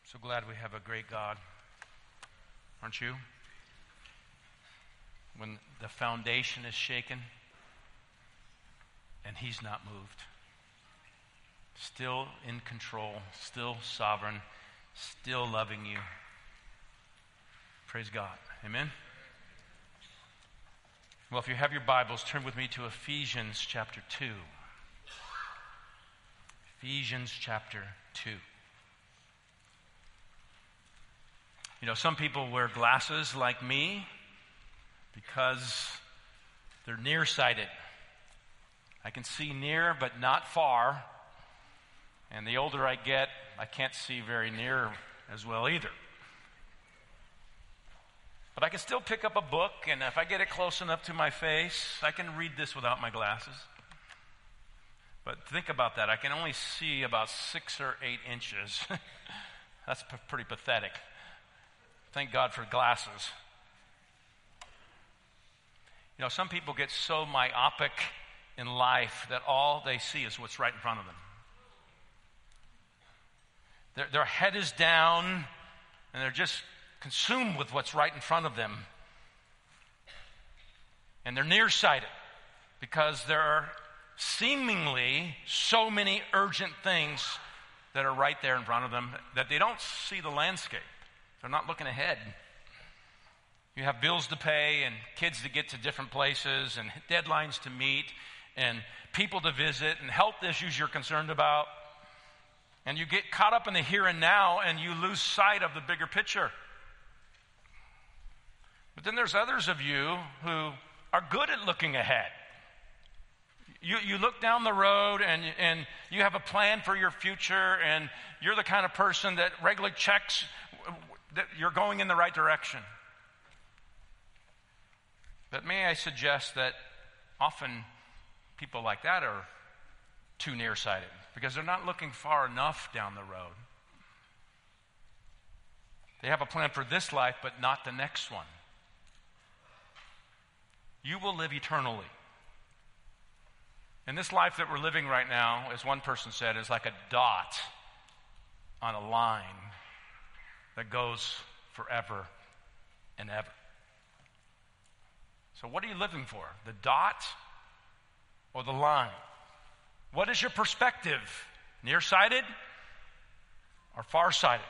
So glad we have a great God, aren't you? When the foundation is shaken and He's not moved. Still in control, still sovereign, still loving you. Praise God. Amen? Well, if you have your Bibles, turn with me to Ephesians chapter 2. Ephesians chapter 2. You know, some people wear glasses like me because they're nearsighted. I can see near but not far. And the older I get, I can't see very near as well either. But I can still pick up a book, and if I get it close enough to my face, I can read this without my glasses. But think about that. I can only see about 6 or 8 inches. That's pretty pathetic. Thank God for glasses. You know, some people get so myopic in life that all they see is what's right in front of them. Their head is down, and they're just consumed with what's right in front of them. And they're nearsighted because there are seemingly so many urgent things that are right there in front of them that they don't see the landscape. They're not looking ahead. You have bills to pay and kids to get to different places and deadlines to meet and people to visit and health issues you're concerned about. And you get caught up in the here and now and you lose sight of the bigger picture. But then there's others of you who are good at looking ahead. You look down the road and you have a plan for your future, and you're the kind of person that regularly checks that you're going in the right direction. But may I suggest that often people like that are too nearsighted because they're not looking far enough down the road. They have a plan for this life, but not the next one. You will live eternally. And this life that we're living right now, as one person said, is like a dot on a line that goes forever and ever. So what are you living for? The dot or the line? What is your perspective? Nearsighted or farsighted?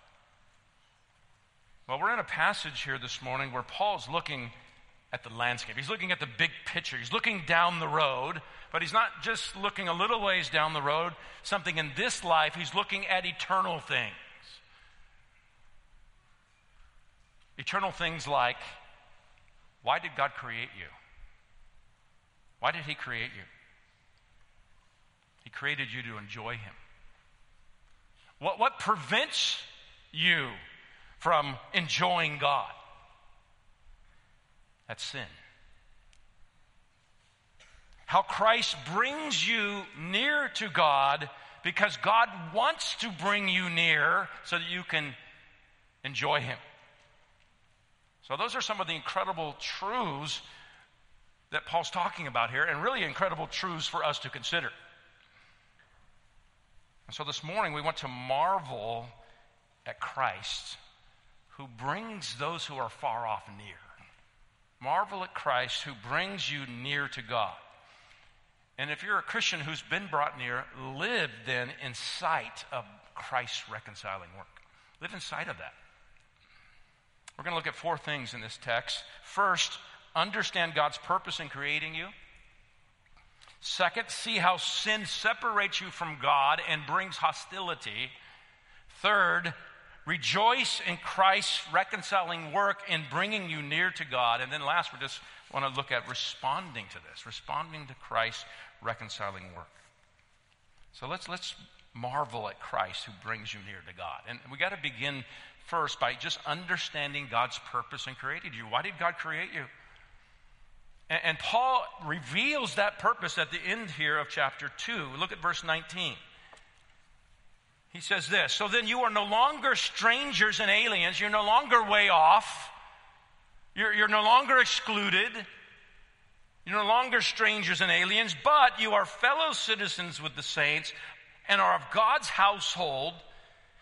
Well, we're in a passage here this morning where Paul's looking at the landscape. He's looking at the big picture. He's looking down the road, but he's not just looking a little ways down the road, something in this life. He's looking at eternal things. Eternal things like, why did God create you? Why did He create you? He created you to enjoy Him. What prevents you from enjoying God? That's sin. How Christ brings you near to God because God wants to bring you near so that you can enjoy Him. So those are some of the incredible truths that Paul's talking about here, and really incredible truths for us to consider. And so this morning we want to marvel at Christ, who brings those who are far off near. Marvel at Christ, who brings you near to God. And if you're a Christian who's been brought near, live then in sight of Christ's reconciling work. Live in sight of that. We're going to look at 4 things in this text. First, understand God's purpose in creating you. Second, see how sin separates you from God and brings hostility. Third, rejoice in Christ's reconciling work in bringing you near to God. And then last, we just want to look at responding to this, responding to Christ's reconciling work. So let's marvel at Christ who brings you near to God. And we got to begin first by just understanding God's purpose in creating you. Why did God create you? And Paul reveals that purpose at the end here of chapter 2. Look at verse 19. He says this, so then you are no longer strangers and aliens. You're no longer way off. You're no longer excluded. You're no longer strangers and aliens, but you are fellow citizens with the saints and are of God's household,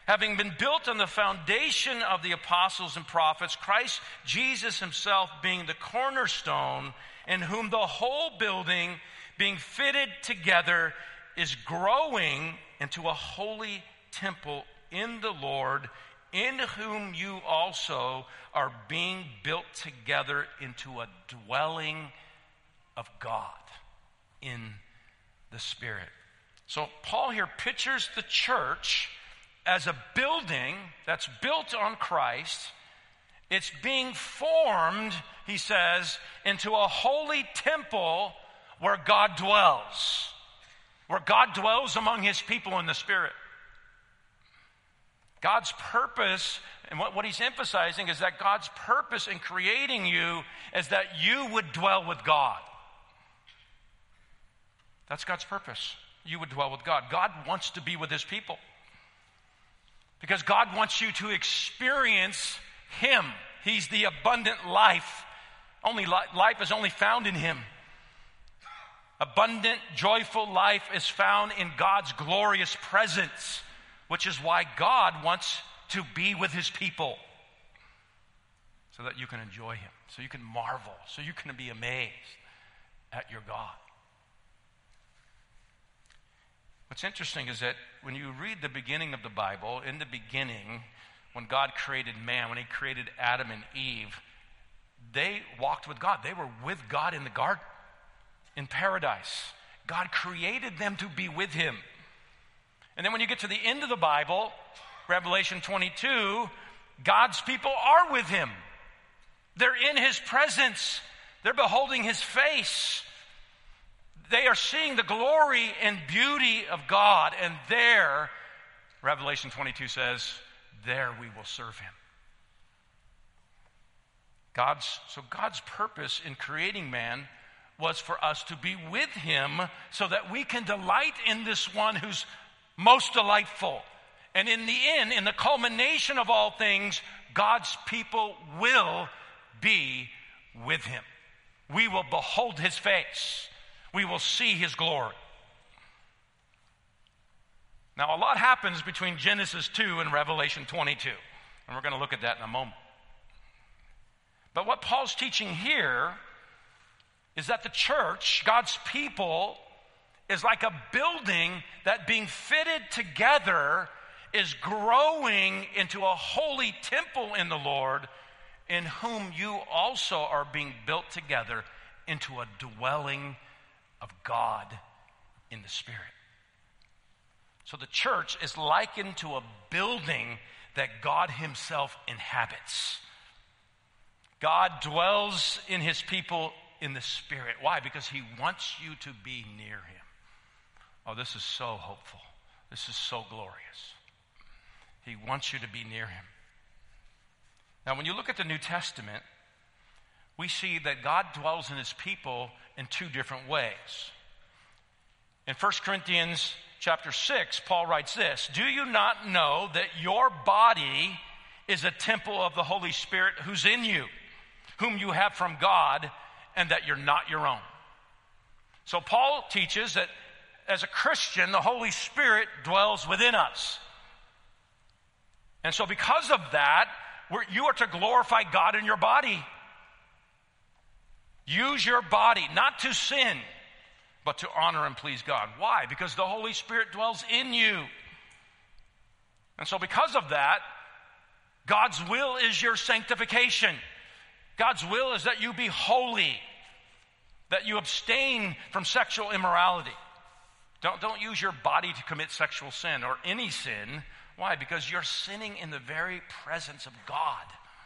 having been built on the foundation of the apostles and prophets, Christ Jesus himself being the cornerstone, in whom the whole building being fitted together is growing into a holy temple in the Lord, in whom you also are being built together into a dwelling of God in the Spirit. So Paul here pictures the church as a building that's built on Christ. It's being formed, he says, into a holy temple where God dwells. Where God dwells among his people in the Spirit. God's purpose, and what he's emphasizing is that God's purpose in creating you is that you would dwell with God. That's God's purpose. You would dwell with God. God wants to be with his people. Because God wants you to experience him. He's the abundant life. Life is only found in him. Abundant, joyful life is found in God's glorious presence, which is why God wants to be with his people. So that you can enjoy him, so you can marvel, so you can be amazed at your God. What's interesting is that when you read the beginning of the Bible, in the beginning, when God created man, when he created Adam and Eve, they walked with God. They were with God in the garden, in paradise. God created them to be with him. And then when you get to the end of the Bible, Revelation 22, God's people are with him. They're in his presence. They're beholding his face. They are seeing the glory and beauty of God. And there, Revelation 22 says, there we will serve him. God's purpose in creating man was for us to be with him so that we can delight in this one who's most delightful. And in the end, in the culmination of all things, God's people will be with him. We will behold his face. We will see his glory. Now, a lot happens between Genesis 2 and Revelation 22. And we're going to look at that in a moment. But what Paul's teaching here is that the church, God's people, is like a building that being fitted together is growing into a holy temple in the Lord, in whom you also are being built together into a dwelling of God in the Spirit. So the church is likened to a building that God himself inhabits. God dwells in his people in the Spirit. Why? Because he wants you to be near him. Oh, this is so hopeful. This is so glorious. He wants you to be near him. Now, when you look at the New Testament, we see that God dwells in his people in two different ways. In 1 Corinthians chapter 6, Paul writes this, "Do you not know that your body is a temple of the Holy Spirit who's in you, whom you have from God, and that you're not your own?" So Paul teaches that as a Christian, the Holy Spirit dwells within us. And so because of that, you are to glorify God in your body. Use your body, not to sin, but to honor and please God. Why? Because the Holy Spirit dwells in you. And so because of that, God's will is your sanctification. God's will is that you be holy, that you abstain from sexual immorality. Don't use your body to commit sexual sin or any sin. Why? Because you're sinning in the very presence of God.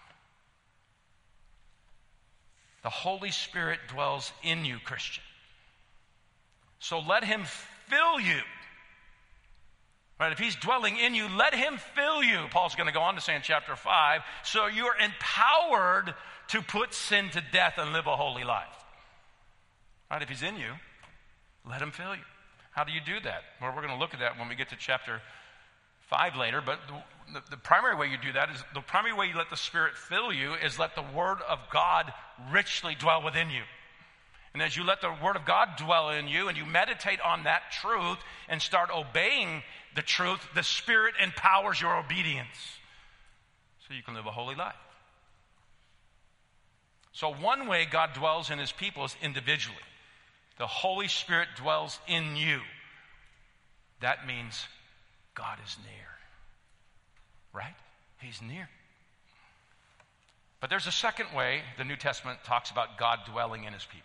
The Holy Spirit dwells in you, Christian. So let him fill you. Right? If he's dwelling in you, let him fill you. Paul's going to go on to say in chapter 5, so you're empowered to put sin to death and live a holy life. Right? If he's in you, let him fill you. How do you do that? Well, we're going to look at that when we get to chapter 5 later, but the primary way you do that is, the primary way you let the Spirit fill you is let the Word of God richly dwell within you. And as you let the Word of God dwell in you and you meditate on that truth and start obeying the truth, the Spirit empowers your obedience so you can live a holy life. So one way God dwells in his people is individually. The Holy Spirit dwells in you. That means God is near. Right? He's near. But there's a second way the New Testament talks about God dwelling in his people.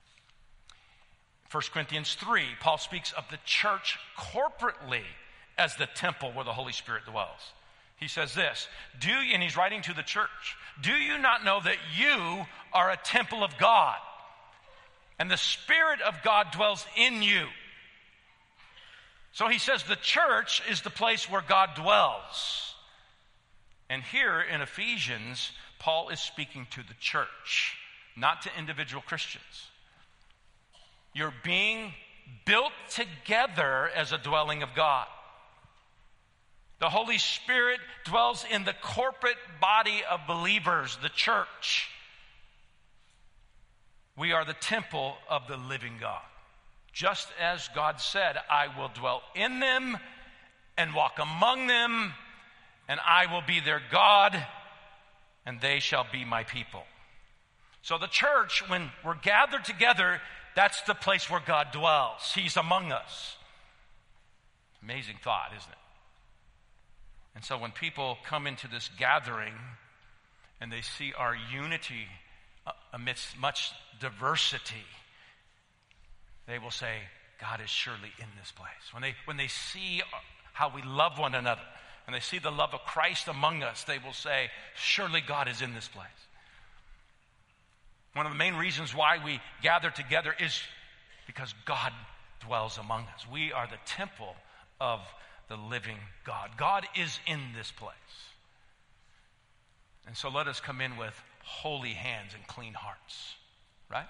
1 Corinthians 3, Paul speaks of the church corporately as the temple where the Holy Spirit dwells. He says this, and he's writing to the church, do you not know that you are a temple of God, and the Spirit of God dwells in you? So he says the church is the place where God dwells. And here in Ephesians, Paul is speaking to the church, not to individual Christians. You're being built together as a dwelling of God. The Holy Spirit dwells in the corporate body of believers, the church. We are the temple of the living God. Just as God said, I will dwell in them and walk among them, and I will be their God, and they shall be my people. So the church, when we're gathered together, that's the place where God dwells. He's among us. Amazing thought, isn't it? And so when people come into this gathering and they see our unity amidst much diversity, they will say, God is surely in this place. When they see how we love one another and they see the love of Christ among us, they will say, surely God is in this place. One of the main reasons why we gather together is because God dwells among us. We are the temple of the living God. God is in this place. And so let us come in with holy hands and clean hearts, right?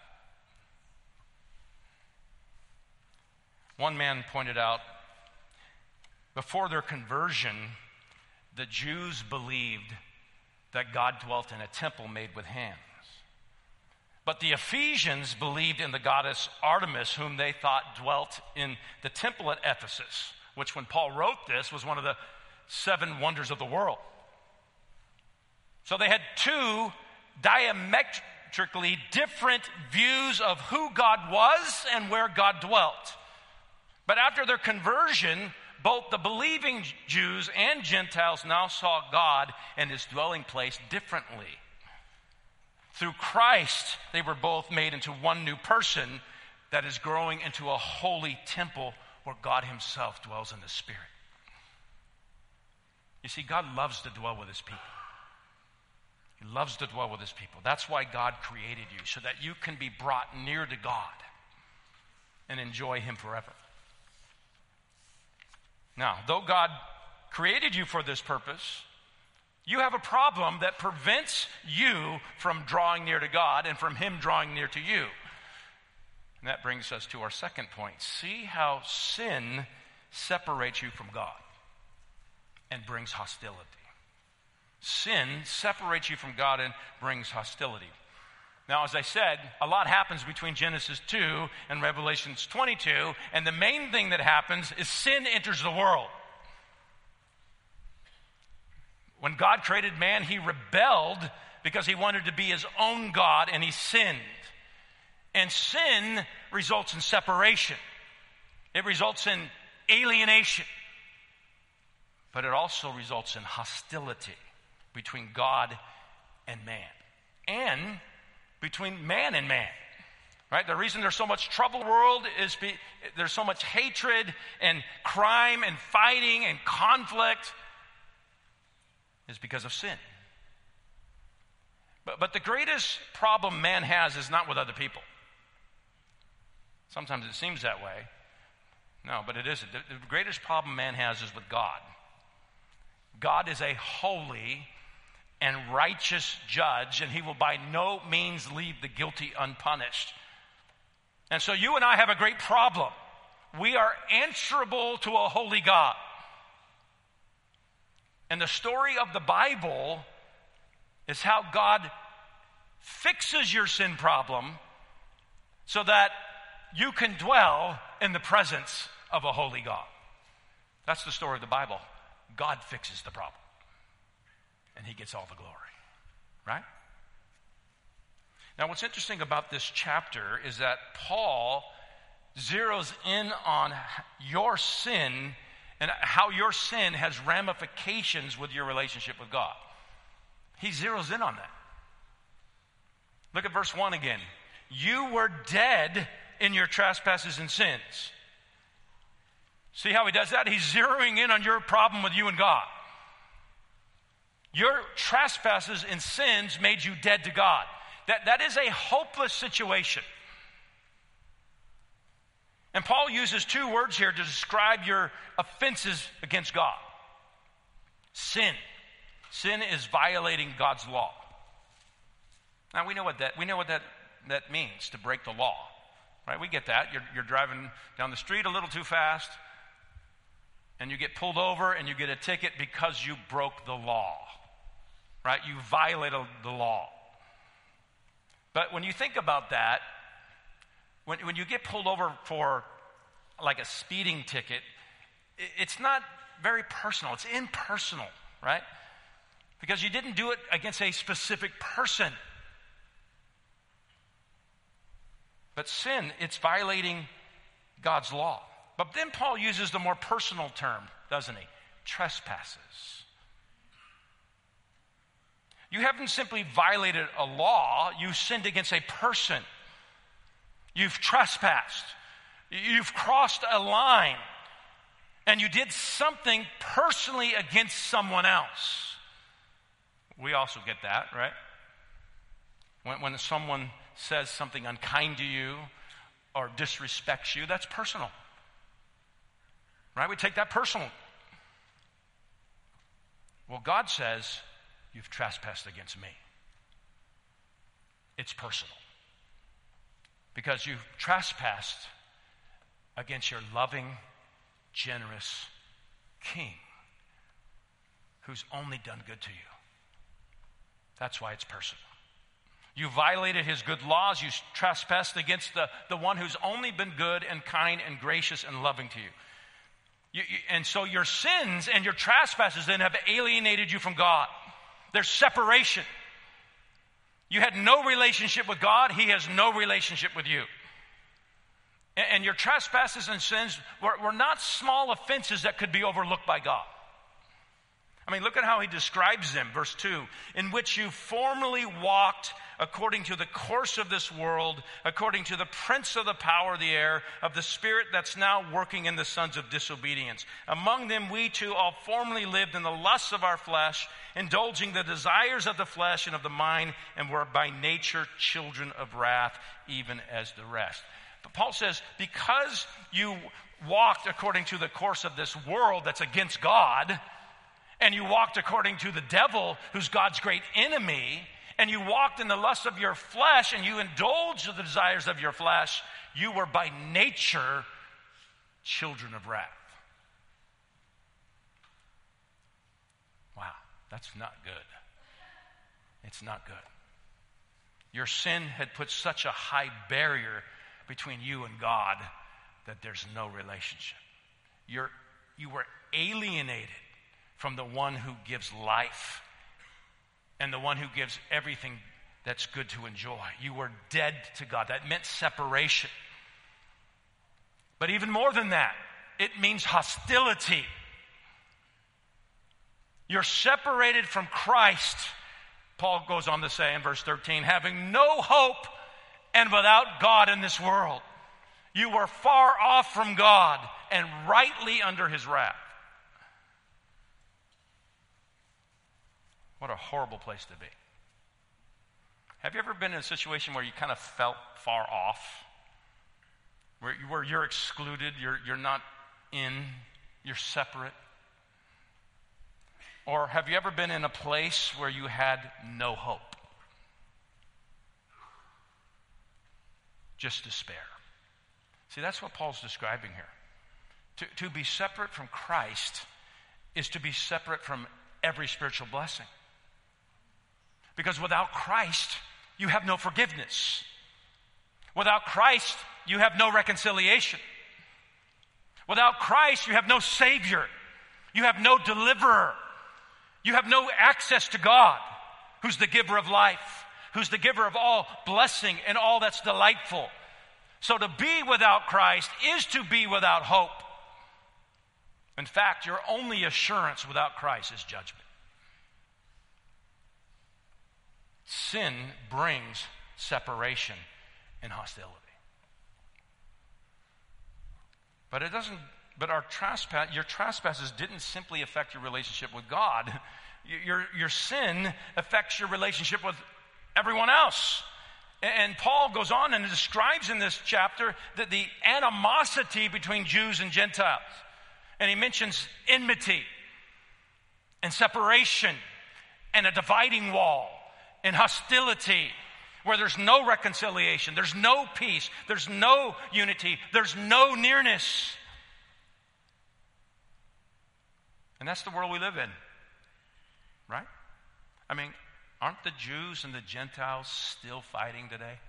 One man pointed out, before their conversion, the Jews believed that God dwelt in a temple made with hands. But the Ephesians believed in the goddess Artemis, whom they thought dwelt in the temple at Ephesus, which when Paul wrote this was one of the 7 wonders of the world. So they had two diametrically different views of who God was and where God dwelt. But after their conversion, both the believing Jews and Gentiles now saw God and his dwelling place differently. Through Christ, they were both made into one new person that is growing into a holy temple where God himself dwells in the Spirit. You see, God loves to dwell with his people. He loves to dwell with his people. That's why God created you, so that you can be brought near to God and enjoy him forever. Now, though God created you for this purpose, you have a problem that prevents you from drawing near to God and from him drawing near to you. And that brings us to our second point. See how sin separates you from God and brings hostility. Sin separates you from God and brings hostility. Now, as I said, a lot happens between Genesis 2 and Revelation 22, and the main thing that happens is sin enters the world. When God created man, he rebelled because he wanted to be his own God, and he sinned. And sin results in separation. It results in alienation. But it also results in hostility between God and man. And between man and man. Right? The reason there's so much trouble in the world is there's so much hatred and crime and fighting and conflict is because of sin. But the greatest problem man has is not with other people. Sometimes it seems that way. No, but it isn't. The greatest problem man has is with God. God is a holy and righteous judge, and he will by no means leave the guilty unpunished. And so you and I have a great problem. We are answerable to a holy God. And the story of the Bible is how God fixes your sin problem so that you can dwell in the presence of a holy God. That's the story of the Bible. God fixes the problem, and he gets all the glory, right? Now, what's interesting about this chapter is that Paul zeroes in on your sin and how your sin has ramifications with your relationship with God. He zeroes in on that. Look at verse 1 again. You were dead in your trespasses and sins. See how he does that? He's zeroing in on your problem with you and God. Your trespasses and sins made you dead to God. That is a hopeless situation. And Paul uses two words here to describe your offenses against God. Sin. Sin is violating God's law. Now we know what that means, to break the law. Right? We get that. You're driving down the street a little too fast, and you get pulled over and you get a ticket because you broke the law. Right? You violated the law. But when you think about that, when you get pulled over for like a speeding ticket, it's not very personal. It's impersonal, right? Because you didn't do it against a specific person. But sin, it's violating God's law. But then Paul uses the more personal term, doesn't he? Trespasses. You haven't simply violated a law, you sinned against a person. You've trespassed. You've crossed a line. And you did something personally against someone else. We also get that, right? When someone says something unkind to you or disrespects you, that's personal. Right? We take that personal. Well, God says, you've trespassed against me. It's personal. Because you've trespassed against your loving, generous King who's only done good to you. That's why it's personal. You violated his good laws. You trespassed against the one who's only been good and kind and gracious and loving to you. And so your sins and your trespasses then have alienated you from God. There's separation. You had no relationship with God. He has no relationship with you. And your trespasses and sins were not small offenses that could be overlooked by God. I mean, look at how he describes them. Verse 2, in which you formerly walked according to the course of this world, according to the prince of the power of the air, of the spirit that's now working in the sons of disobedience. Among them we too all formerly lived in the lusts of our flesh, indulging the desires of the flesh and of the mind, and were by nature children of wrath, even as the rest. But Paul says, because you walked according to the course of this world that's against God, and you walked according to the devil, who's God's great enemy, and you walked in the lust of your flesh, and you indulged the desires of your flesh, you were by nature children of wrath. Wow, that's not good. It's not good. Your sin had put such a high barrier between you and God that there's no relationship. You were alienated from the one who gives life and the one who gives everything that's good to enjoy. You were dead to God. That meant separation. But even more than that, it means hostility. You're separated from Christ, Paul goes on to say in verse 13, having no hope and without God in this world. You were far off from God and rightly under his wrath. What a horrible place to be. Have you ever been in a situation where you kind of felt far off? Where you're excluded, you're not in, you're separate? Or have you ever been in a place where you had no hope? Just despair. See, that's what Paul's describing here. To be separate from Christ is to be separate from every spiritual blessing. Because without Christ, you have no forgiveness. Without Christ, you have no reconciliation. Without Christ, you have no Savior. You have no deliverer. You have no access to God, who's the giver of life, who's the giver of all blessing and all that's delightful. So to be without Christ is to be without hope. In fact, your only assurance without Christ is judgment. Sin brings separation and hostility. But it doesn't. But your trespasses didn't simply affect your relationship with God. Your sin affects your relationship with everyone else. And Paul goes on and describes in this chapter that the animosity between Jews and Gentiles. And he mentions enmity and separation and a dividing wall and hostility, where there's no reconciliation, there's no peace, there's no unity, there's no nearness. And that's the world we live in, right? I mean, aren't the Jews and the Gentiles still fighting today?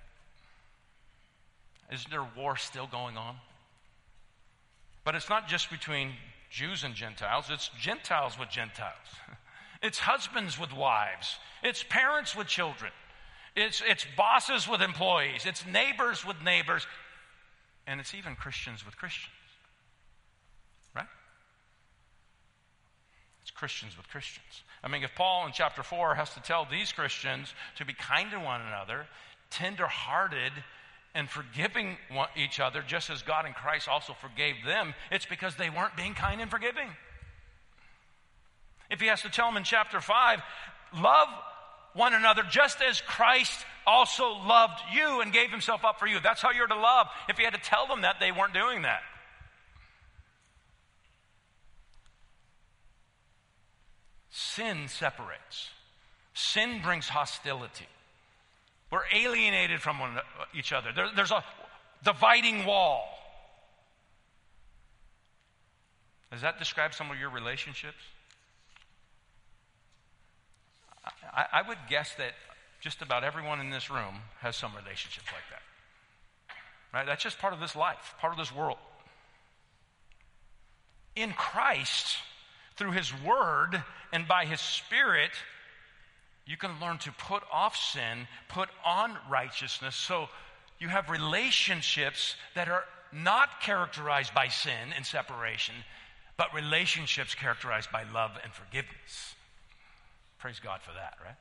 Isn't there war still going on? But it's not just between Jews and Gentiles, it's Gentiles with Gentiles. It's husbands with wives. It's parents with children. It's bosses with employees. It's neighbors with neighbors. And it's even Christians with Christians. Right? It's Christians with Christians. I mean, if Paul in chapter 4 has to tell these Christians to be kind to one another, tender-hearted, and forgiving each other, just as God in Christ also forgave them, it's because they weren't being kind and forgiving. If he has to tell them in chapter 5, love one another just as Christ also loved you and gave himself up for you. That's how you're to love. If he had to tell them that, they weren't doing that. Sin separates. Sin brings hostility. We're alienated from each other. There's a dividing wall. Does that describe some of your relationships? I would guess that just about everyone in this room has some relationships like that. Right? That's just part of this life, part of this world. In Christ, through his word and by his Spirit, you can learn to put off sin, put on righteousness, so you have relationships that are not characterized by sin and separation, but relationships characterized by love and forgiveness. Praise God for that, right?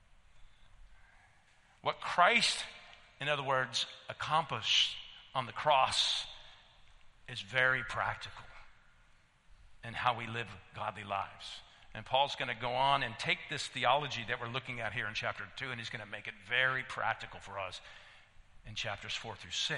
What Christ, in other words, accomplished on the cross is very practical in how we live godly lives. And Paul's going to go on and take this theology that we're looking at here in chapter 2, and he's going to make it very practical for us in chapters 4 through 6.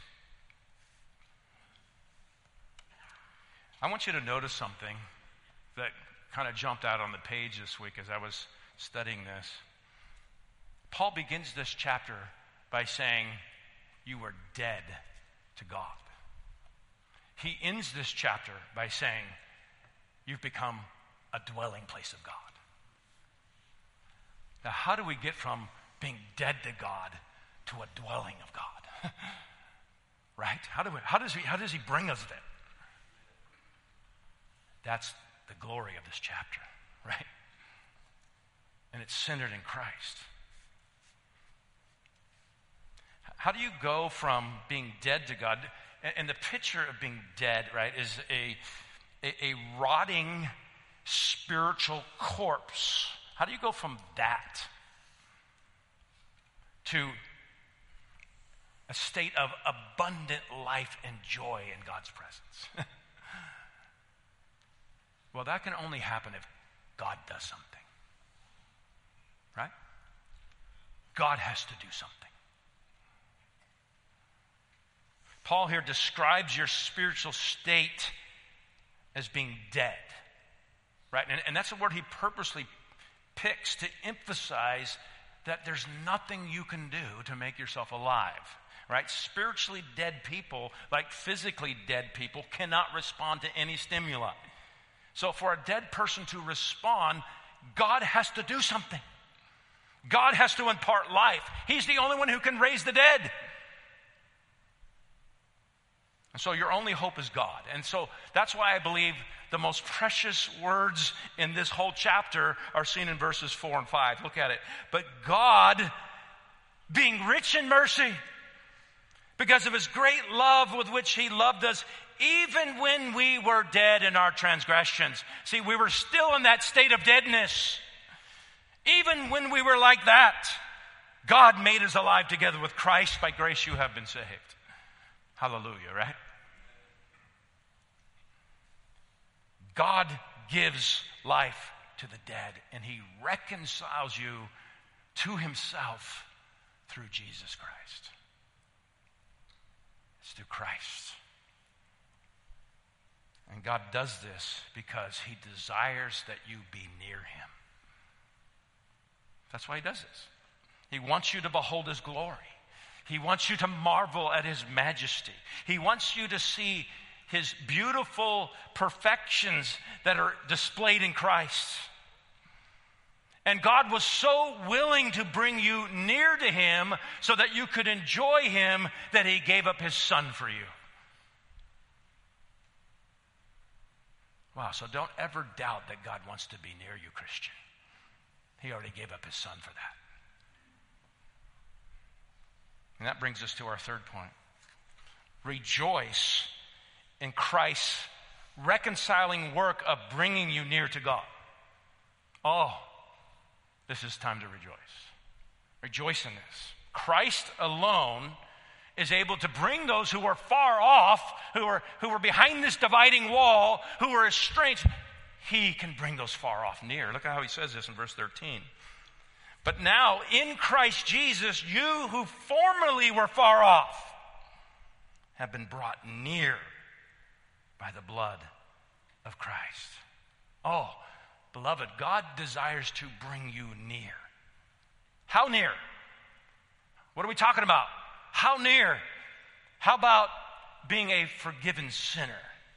I want you to notice something that kind of jumped out on the page this week as I was studying this. Paul begins this chapter by saying, you were dead to God. He ends this chapter by saying, you've become a dwelling place of God. Now, how do we get from being dead to God to a dwelling of God? Right? How does he bring us there? That's the glory of this chapter, right? And it's centered in Christ. How do you go from being dead to God? And the picture of being dead, right, is a rotting spiritual corpse. How do you go from that to a state of abundant life and joy in God's presence? Well, that can only happen if God does something. Right? God has to do something. Paul here describes your spiritual state as being dead. Right? And that's a word he purposely picks to emphasize that there's nothing you can do to make yourself alive. Right? Spiritually dead people, like physically dead people, cannot respond to any stimuli. So for a dead person to respond, God has to do something. God has to impart life. He's the only one who can raise the dead. And so your only hope is God. And so that's why I believe the most precious words in this whole chapter are seen in verses 4 and 5. Look at it. But God, being rich in mercy, because of his great love with which he loved us, even when we were dead in our transgressions. See, we were still in that state of deadness. Even when we were like that, God made us alive together with Christ. By grace you have been saved. Hallelujah, right? God gives life to the dead, and he reconciles you to himself through Jesus Christ. It's through Christ. And God does this because he desires that you be near him. That's why he does this. He wants you to behold his glory. He wants you to marvel at his majesty. He wants you to see his beautiful perfections that are displayed in Christ. And God was so willing to bring you near to him so that you could enjoy him that he gave up his son for you. Wow, so don't ever doubt that God wants to be near you, Christian. He already gave up his son for that. And that brings us to our third point. Rejoice in Christ's reconciling work of bringing you near to God. Oh, this is time to rejoice. Rejoice in this. Christ alone is able to bring those who are far off, who are behind this dividing wall, who are estranged. He can bring those far off near. Look at how he says this in verse 13. But now, in Christ Jesus, you who formerly were far off have been brought near by the blood of Christ. Oh, beloved, God desires to bring you near. How near? What are we talking about? How near? How about being a forgiven sinner?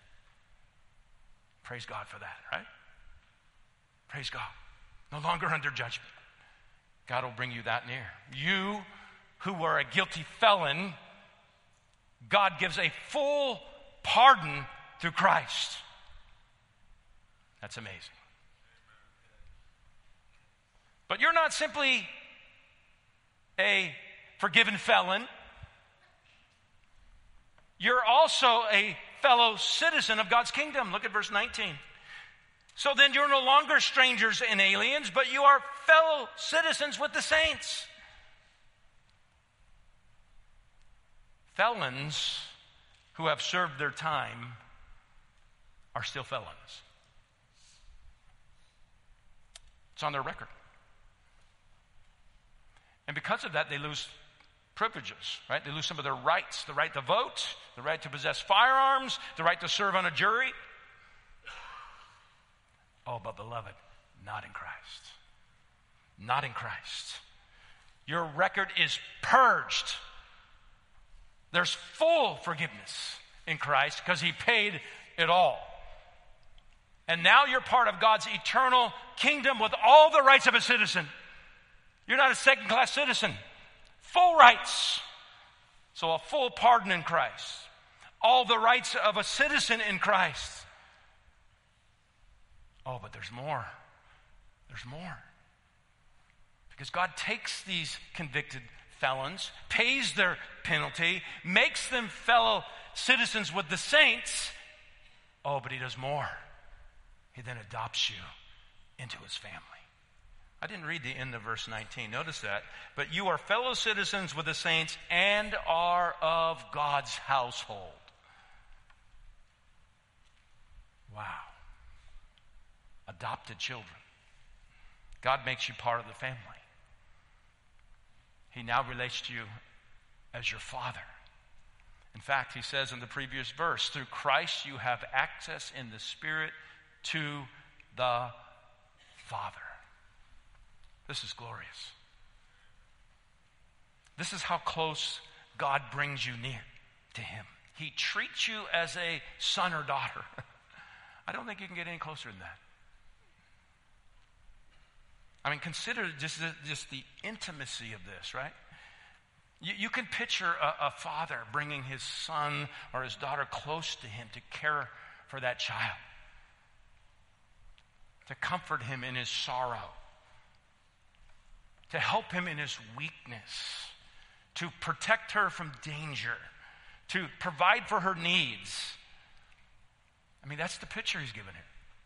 Praise God for that, right? Praise God. No longer under judgment. God will bring you that near. You who were a guilty felon, God gives a full pardon through Christ. That's amazing. But you're not simply a forgiven felon. You're also a fellow citizen of God's kingdom. Look at verse 19. So then you're no longer strangers and aliens, but you are fellow citizens with the saints. Felons who have served their time are still felons. It's on their record. And because of that, they lose privileges, right? They lose some of their rights, the right to vote, the right to possess firearms, the right to serve on a jury. Oh, but beloved, not in Christ. Not in Christ. Your record is purged. There's full forgiveness in Christ because he paid it all. And now you're part of God's eternal kingdom with all the rights of a citizen. You're not a second-class citizen. Full rights. So a full pardon in Christ. All the rights of a citizen in Christ. Oh, but there's more. There's more. Because God takes these convicted felons, pays their penalty, makes them fellow citizens with the saints. Oh, but he does more. He then adopts you into his family. I didn't read the end of verse 19. Notice that. But you are fellow citizens with the saints and are of God's household. Wow. Adopted children. God makes you part of the family. He now relates to you as your father. In fact, he says in the previous verse, through Christ you have access in the Spirit to the Father. This is glorious. This is how close God brings you near to him. He treats you as a son or daughter. I don't think you can get any closer than that. I mean, consider just the intimacy of this, right? You can picture a father bringing his son or his daughter close to him to care for that child, to comfort him in his sorrow, to help him in his weakness, to protect her from danger, to provide for her needs. I mean, that's the picture he's given here.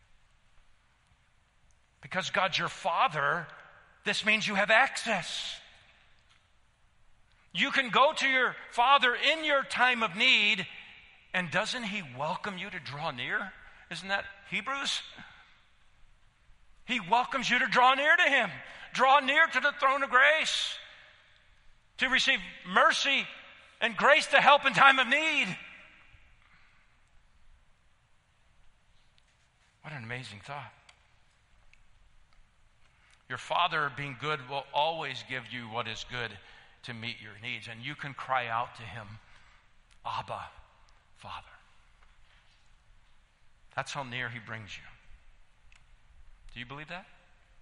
Because God's your father, this means you have access. You can go to your father in your time of need, and doesn't he welcome you to draw near? Isn't that Hebrews? He welcomes you to draw near to him. Draw near to the throne of grace to receive mercy and grace to help in time of need. What an amazing thought. Your father, being good, will always give you what is good to meet your needs. And you can cry out to him, Abba, Father. That's how near he brings you. Do you believe that?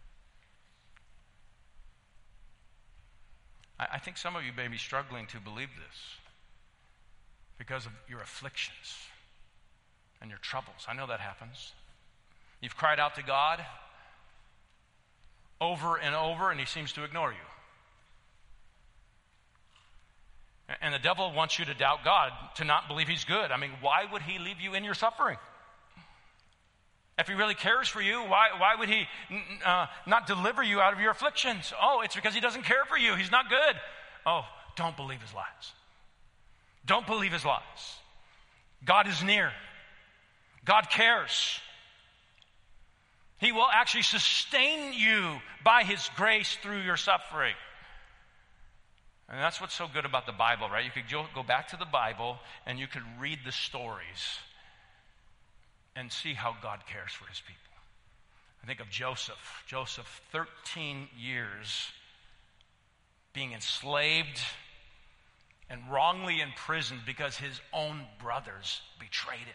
I think some of you may be struggling to believe this because of your afflictions and your troubles. I know that happens. You've cried out to God over and over, and he seems to ignore you. And the devil wants you to doubt God, to not believe he's good. I mean, why would he leave you in your suffering? If he really cares for you, why would he not deliver you out of your afflictions? Oh, it's because he doesn't care for you. He's not good. Oh, don't believe his lies. Don't believe his lies. God is near. God cares. He will actually sustain you by his grace through your suffering. And that's what's so good about the Bible, right? You could go back to the Bible and you could read the stories and see how God cares for his people. I think of Joseph. Joseph, 13 years being enslaved and wrongly imprisoned because his own brothers betrayed him.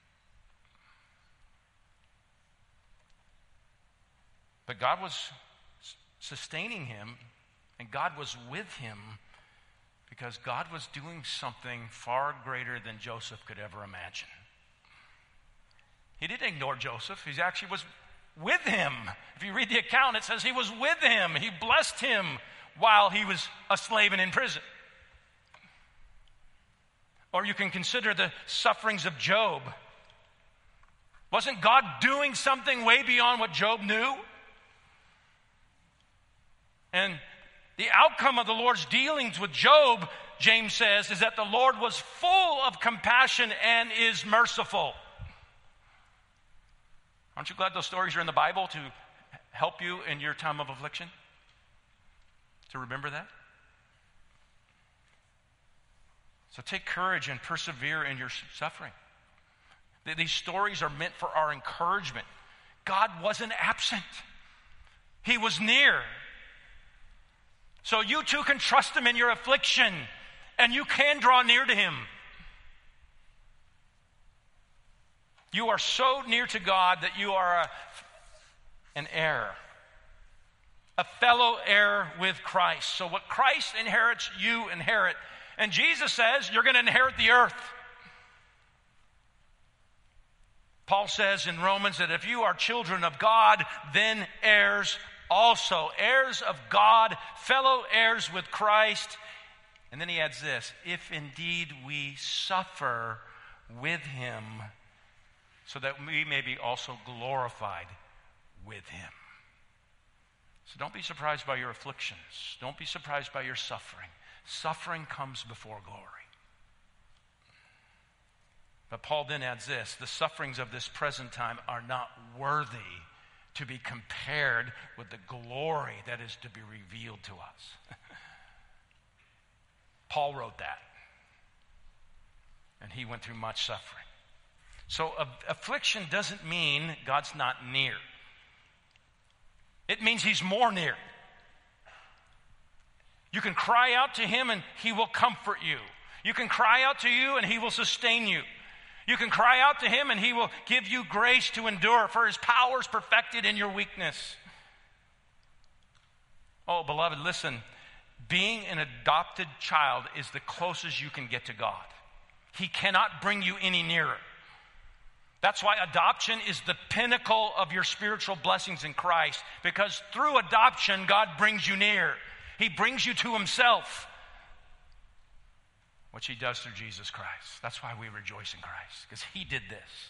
But God was sustaining him, and God was with him because God was doing something far greater than Joseph could ever imagine. He didn't ignore Joseph. He actually was with him. If you read the account, it says he was with him. He blessed him while he was a slave and in prison. Or you can consider the sufferings of Job. Wasn't God doing something way beyond what Job knew? And the outcome of the Lord's dealings with Job, James says, is that the Lord was full of compassion and is merciful. Aren't you glad those stories are in the Bible to help you in your time of affliction? To remember that? So take courage and persevere in your suffering. These stories are meant for our encouragement. God wasn't absent. He was near. So you too can trust him in your affliction, and you can draw near to him. You are so near to God that you are an heir, a fellow heir with Christ. So what Christ inherits, you inherit. And Jesus says you're going to inherit the earth. Paul says in Romans that if you are children of God, then heirs also. Heirs of God, fellow heirs with Christ. And then he adds this, if indeed we suffer with him, so that we may be also glorified with him. So don't be surprised by your afflictions. Don't be surprised by your suffering. Suffering comes before glory. But Paul then adds this, the sufferings of this present time are not worthy to be compared with the glory that is to be revealed to us. Paul wrote that. And he went through much suffering. So affliction doesn't mean God's not near. It means he's more near. You can cry out to him and he will comfort you. You can cry out to you and he will sustain you. You can cry out to him and he will give you grace to endure, for his power is perfected in your weakness. Oh, beloved, listen. being an adopted child is the closest you can get to God. He cannot bring you any nearer. That's why adoption is the pinnacle of your spiritual blessings in Christ, because through adoption, God brings you near. He brings you to himself, which he does through Jesus Christ. That's why we rejoice in Christ, because he did this.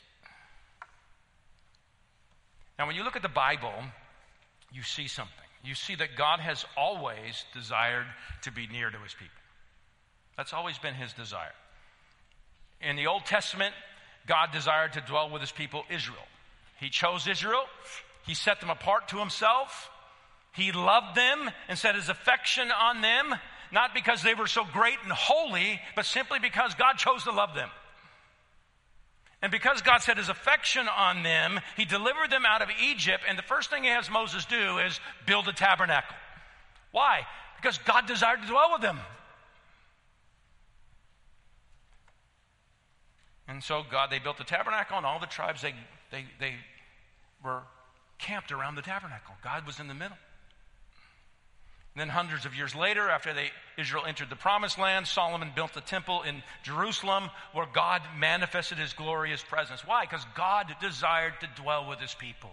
Now, when you look at the Bible, you see something. You see that God has always desired to be near to his people. That's always been his desire. In the Old Testament, God desired to dwell with his people, Israel. He chose Israel. He set them apart to himself. He loved them and set his affection on them, not because they were so great and holy, but simply because God chose to love them. And because God set his affection on them, he delivered them out of Egypt, and the first thing he has Moses do is build a tabernacle. Why? Because God desired to dwell with them. And so they built the tabernacle, and all the tribes, they were camped around the tabernacle. God was in the middle. And then hundreds of years later, after Israel entered the promised land, Solomon built the temple in Jerusalem where God manifested his glorious presence. Why? Because God desired to dwell with his people.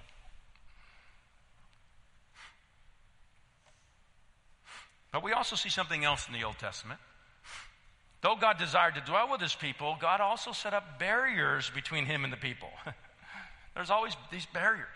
But we also see something else in the Old Testament. Though God desired to dwell with his people, God also set up barriers between him and the people. There's always these barriers.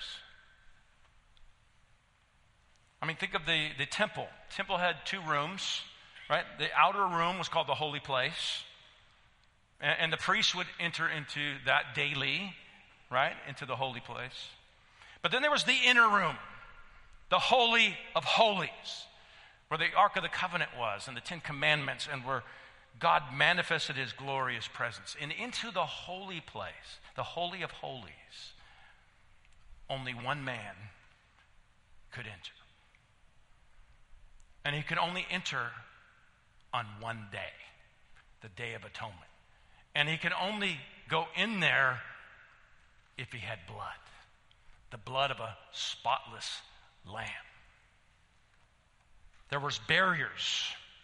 I mean, think of the temple. The temple had 2 rooms, right? The outer room was called the holy place. And the priests would enter into that daily, right? Into the holy place. But then there was the inner room, the Holy of Holies, where the Ark of the Covenant was, and the 10 Commandments, and where God manifested his glorious presence. And into the holy place, the Holy of Holies, only one man could enter. And he could only enter on one day, the Day of Atonement. And he could only go in there if he had blood, the blood of a spotless lamb. There was barriers.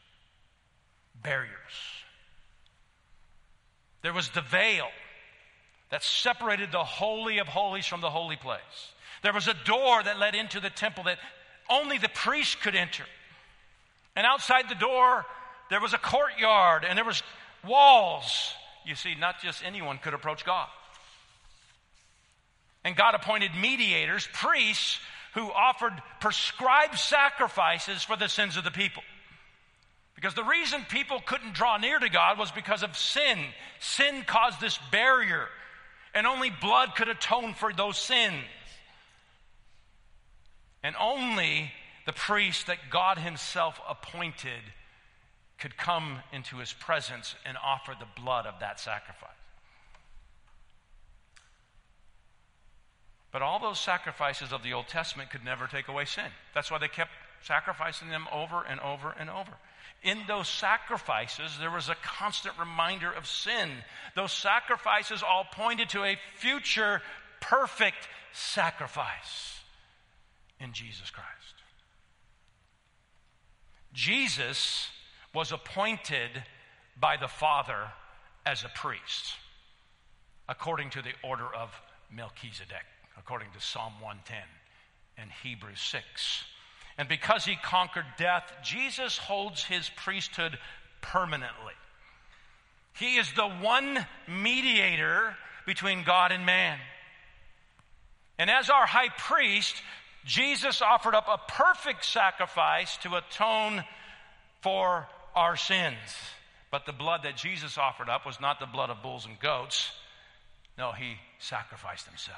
There was the veil that separated the Holy of Holies from the holy place. There was a door that led into the temple that only the priest could enter. And outside the door, there was a courtyard and there was walls. You see, not just anyone could approach God. And God appointed mediators, priests, who offered prescribed sacrifices for the sins of the people. Because the reason people couldn't draw near to God was because of sin. Sin caused this barrier, and only blood could atone for those sins. And only the priest that God himself appointed could come into his presence and offer the blood of that sacrifice. But all those sacrifices of the Old Testament could never take away sin. That's why they kept sacrificing them over and over and over. In those sacrifices, there was a constant reminder of sin. Those sacrifices all pointed to a future perfect sacrifice in Jesus Christ. Jesus was appointed by the Father as a priest, according to the order of Melchizedek, according to Psalm 110 and Hebrews 6. And because he conquered death, Jesus holds his priesthood permanently. He is the one mediator between God and man. And as our high priest, Jesus offered up a perfect sacrifice to atone for our sins. But the blood that Jesus offered up was not the blood of bulls and goats. No, he sacrificed himself.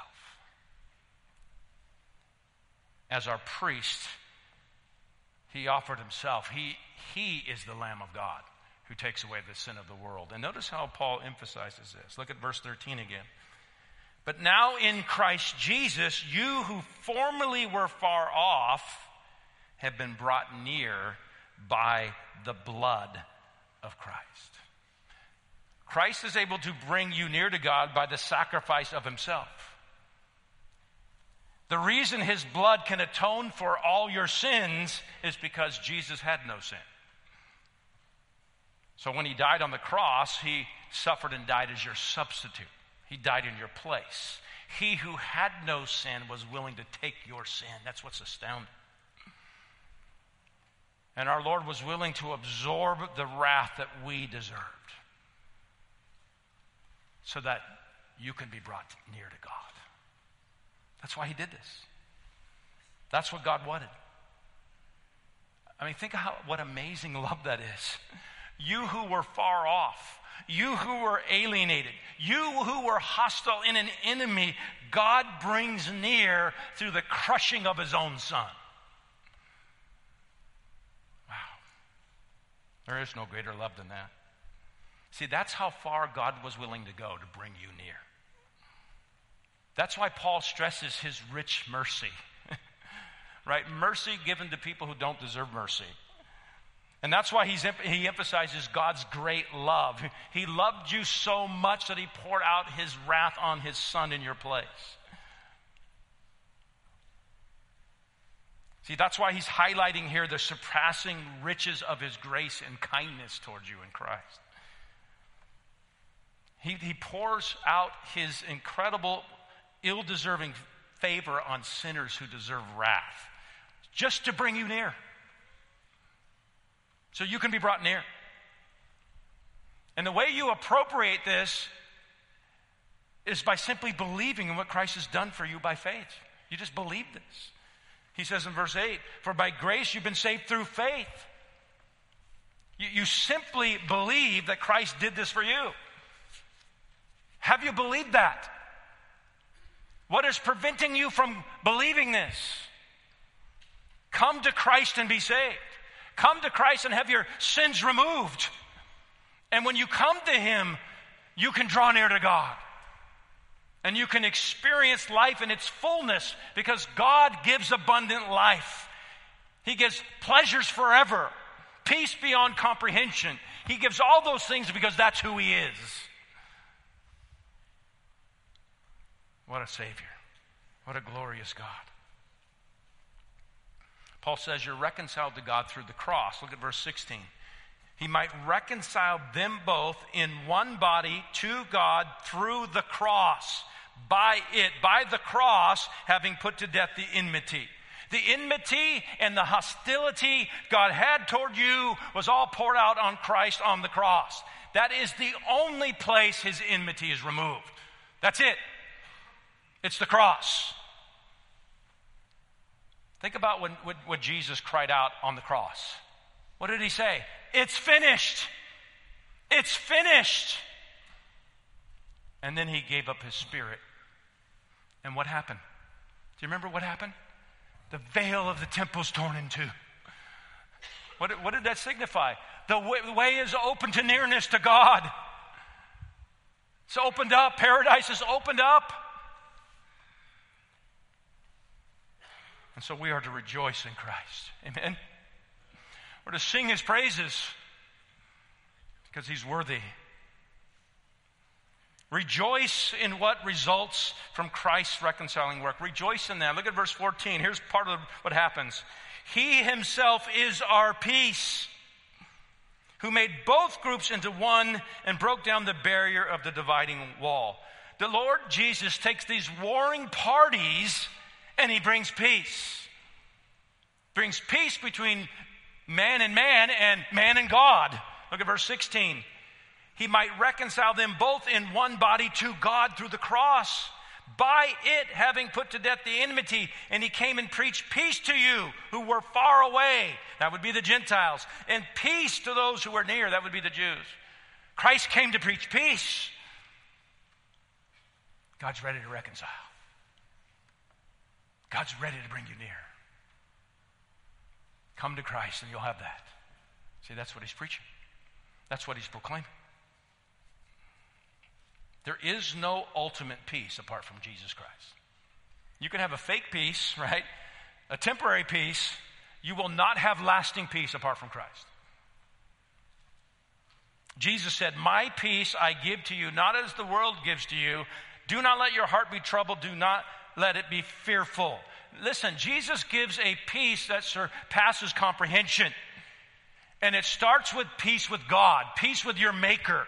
As our priest, he offered himself. He is the Lamb of God who takes away the sin of the world. And notice how Paul emphasizes this. Look at verse 13 again. But now in Christ Jesus, you who formerly were far off have been brought near by the blood of Christ. Christ is able to bring you near to God by the sacrifice of himself. The reason his blood can atone for all your sins is because Jesus had no sin. So when he died on the cross, he suffered and died as your substitute. He died in your place. He who had no sin was willing to take your sin. That's what's astounding. And our Lord was willing to absorb the wrath that we deserved so that you can be brought near to God. That's why he did this. That's what God wanted. I mean, think of what amazing love that is. You who were far off, you who were alienated, you who were hostile and an enemy, God brings near through the crushing of his own Son. Wow. There is no greater love than that. See, that's how far God was willing to go to bring you near. That's why Paul stresses his rich mercy. Right? Mercy given to people who don't deserve mercy. And that's why he emphasizes God's great love. He loved you so much that he poured out his wrath on his Son in your place. See, that's why he's highlighting here the surpassing riches of his grace and kindness towards you in Christ. He pours out his incredible, ill-deserving favor on sinners who deserve wrath, just to bring you near, so you can be brought near. And the way you appropriate this is by simply believing in what Christ has done for you by faith. You just believe this. He says in verse 8, for by grace you've been saved through faith. You simply believe that Christ did this for you. Have you believed that? What is preventing you from believing this? Come to Christ and be saved. Come to Christ and have your sins removed. And when you come to him, you can draw near to God. And you can experience life in its fullness because God gives abundant life. He gives pleasures forever, peace beyond comprehension. He gives all those things because that's who he is. What a Savior. What a glorious God. Paul says you're reconciled to God through the cross. Look at verse 16. He might reconcile them both in one body to God through the cross. By the cross, having put to death the enmity. The enmity and the hostility God had toward you was all poured out on Christ on the cross. That is the only place his enmity is removed. That's it. It's the cross. Think about when Jesus cried out on the cross. What did he say? It's finished. It's finished. And then he gave up his spirit. And what happened? Do you remember what happened? The veil of the temple's torn in two. What did that signify? The way is open to nearness to God. It's opened up. Paradise is opened up. And so we are to rejoice in Christ. Amen? We're to sing his praises because he's worthy. Rejoice in what results from Christ's reconciling work. Rejoice in that. Look at verse 14. Here's part of what happens. He himself is our peace, who made both groups into one and broke down the barrier of the dividing wall. The Lord Jesus takes these warring parties and he brings peace. Brings peace between man and man and God. Look at verse 16. He might reconcile them both in one body to God through the cross, by it having put to death the enmity, and he came and preached peace to you who were far away. That would be the Gentiles. And peace to those who were near. That would be the Jews. Christ came to preach peace. God's ready to reconcile. God's ready to bring you near. Come to Christ and you'll have that. See, that's what he's preaching. That's what he's proclaiming. There is no ultimate peace apart from Jesus Christ. You can have a fake peace, right? A temporary peace. You will not have lasting peace apart from Christ. Jesus said, my peace I give to you, not as the world gives to you. Do not let your heart be troubled. Do not let it be fearful. Listen, Jesus gives a peace that surpasses comprehension. And it starts with peace with God, peace with your Maker.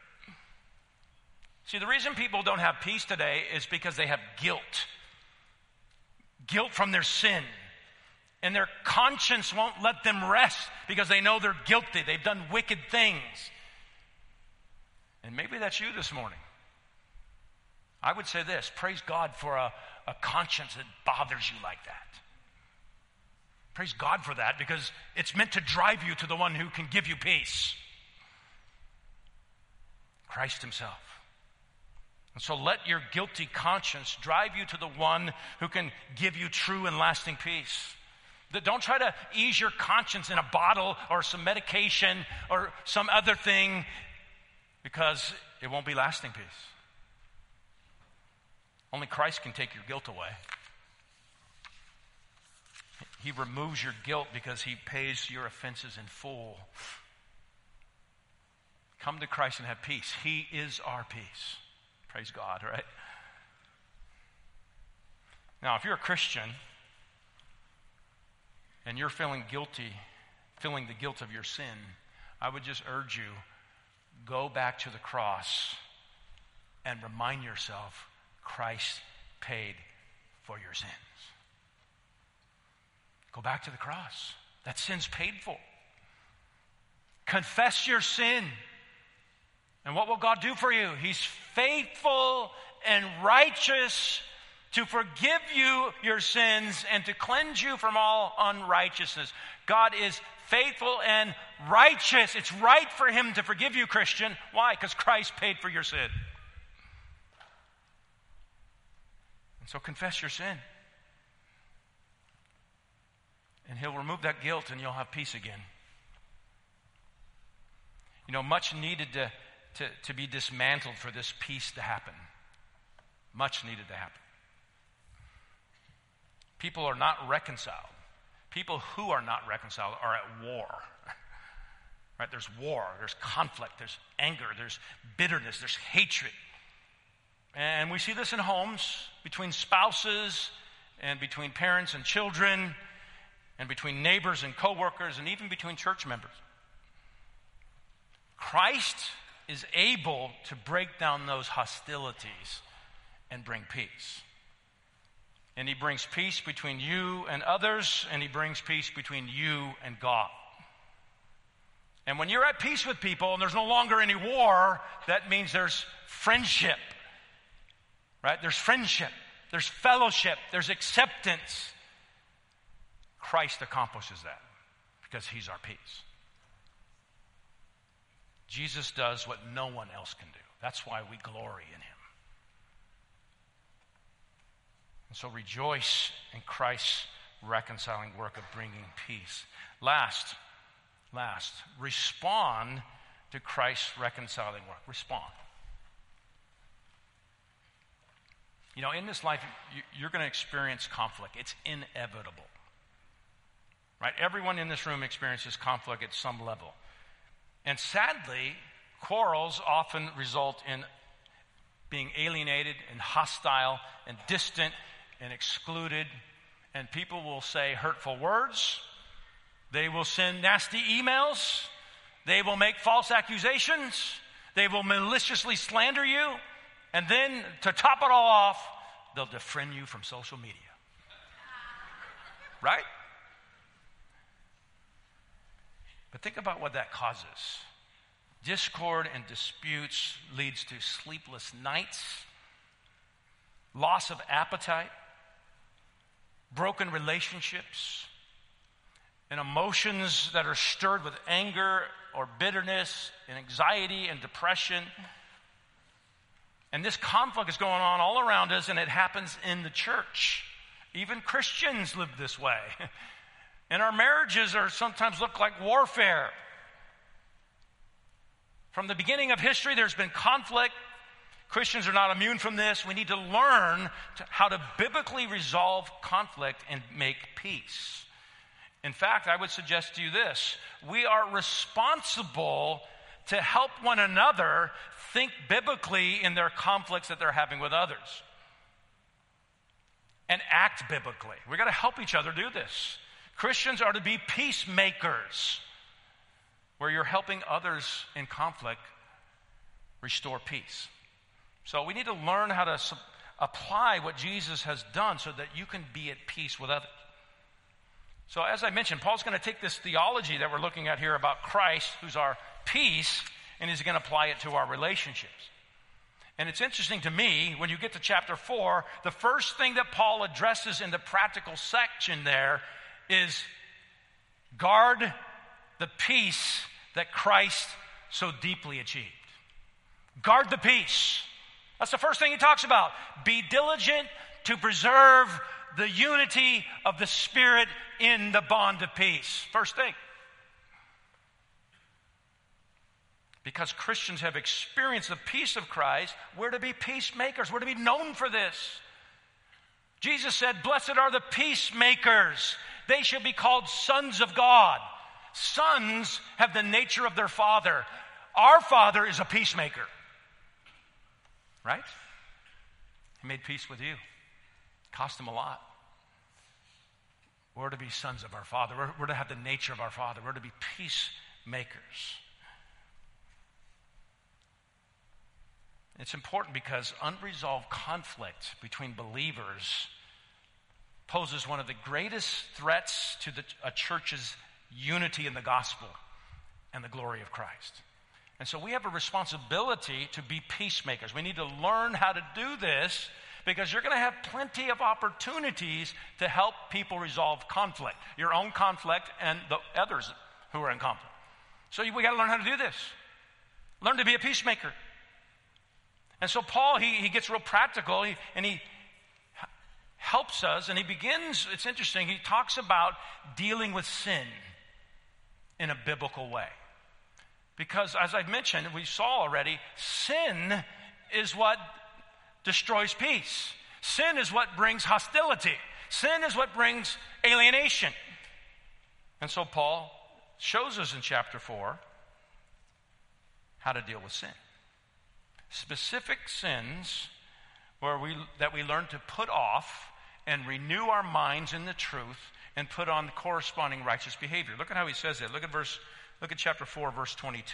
See, the reason people don't have peace today is because they have guilt. Guilt from their sin. And their conscience won't let them rest because they know they're guilty. They've done wicked things. And maybe that's you this morning. I would say this, praise God for a conscience that bothers you like that. Praise God for that, because it's meant to drive you to the one who can give you peace. Christ himself. And so let your guilty conscience drive you to the one who can give you true and lasting peace. Don't try to ease your conscience in a bottle or some medication or some other thing, because it won't be lasting peace. Only Christ can take your guilt away. He removes your guilt because he pays your offenses in full. Come to Christ and have peace. He is our peace. Praise God, right? Now, if you're a Christian and you're feeling guilty, feeling the guilt of your sin, I would just urge you, go back to the cross and remind yourself Christ paid for your sins. Go back to the cross. That sin's paid for. Confess your sin. And what will God do for you? He's faithful and righteous to forgive you your sins and to cleanse you from all unrighteousness. God is faithful and righteous. It's right for him to forgive you, Christian. Why? Because Christ paid for your sin. And so confess your sin. And he'll remove that guilt and you'll have peace again. You know, much needed to be dismantled for this peace to happen. Much needed to happen. People are not reconciled. People who are not reconciled are at war. Right? There's war, there's conflict, there's anger, there's bitterness, there's hatred. And we see this in homes, between spouses and between parents and children, and between neighbors and coworkers, and even between church members. Christ is able to break down those hostilities and bring peace. And he brings peace between you and others, and he brings peace between you and God. And when you're at peace with people and there's no longer any war, that means there's friendship. Right? There's friendship, there's fellowship, there's acceptance. Christ accomplishes that because he's our peace. Jesus does what no one else can do. That's why we glory in him. And so rejoice in Christ's reconciling work of bringing peace. Last, respond to Christ's reconciling work. Respond. You know, in this life, you're going to experience conflict. It's inevitable. Right? Everyone in this room experiences conflict at some level. And sadly, quarrels often result in being alienated and hostile and distant and excluded. And people will say hurtful words. They will send nasty emails. They will make false accusations. They will maliciously slander you. And then, to top it all off, they'll defriend you from social media. Right? But think about what that causes. Discord and disputes leads to sleepless nights, loss of appetite, broken relationships, and emotions that are stirred with anger or bitterness and anxiety and depression. And this conflict is going on all around us, and it happens in the church. Even Christians live this way. And our marriages are sometimes look like warfare. From the beginning of history, there's been conflict. Christians are not immune from this. We need to learn how to biblically resolve conflict and make peace. In fact, I would suggest to you this. We are responsible to help one another think biblically in their conflicts that they're having with others. And act biblically. We've got to help each other do this. Christians are to be peacemakers. where you're helping others in conflict restore peace. So we need to learn how to apply what Jesus has done so that you can be at peace with others. So as I mentioned, Paul's going to take this theology that we're looking at here about Christ, who's our peace, and he's going to apply it to our relationships. And it's interesting to me, when you get to chapter 4, the first thing that Paul addresses in the practical section there is guard the peace that Christ so deeply achieved. Guard the peace. That's the first thing he talks about. Be diligent to preserve the unity of the Spirit in the bond of peace. First thing. Because Christians have experienced the peace of Christ, we're to be peacemakers. We're to be known for this. Jesus said, "Blessed are the peacemakers. They shall be called sons of God." Sons have the nature of their father. Our Father is a peacemaker. Right? He made peace with you. It cost him a lot. We're to be sons of our Father. We're to have the nature of our Father. We're to be peacemakers. It's important because unresolved conflict between believers poses one of the greatest threats to a church's unity in the gospel and the glory of Christ. And so we have a responsibility to be peacemakers. We need to learn how to do this because you're going to have plenty of opportunities to help people resolve conflict, your own conflict and the others who are in conflict. So we got to learn how to do this. Learn to be a peacemaker. And so Paul, he gets real practical, and he helps us, and he begins, it's interesting, he talks about dealing with sin in a biblical way. Because as I've mentioned, we saw already, sin is what destroys peace. Sin is what brings hostility. Sin is what brings alienation. And so Paul shows us in chapter 4 how to deal with sin. Specific sins that we learn to put off and renew our minds in the truth and put on the corresponding righteous behavior. Look at how he says it. Look at chapter 4, verse 22.